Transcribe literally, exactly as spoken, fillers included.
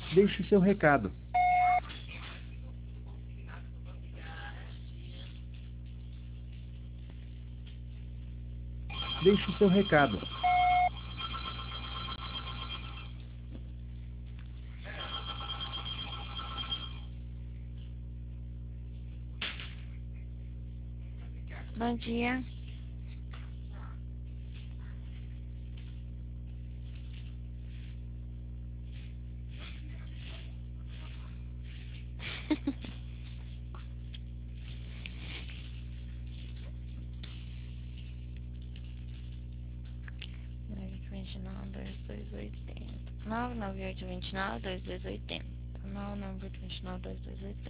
Deixe seu recado. Deixe seu recado. Bom dia. vinte e nove, dois dois oitenta. nove nove oito, vinte e nove, dois dois oitenta. nove nove oito, vinte e nove, dois dois oitenta.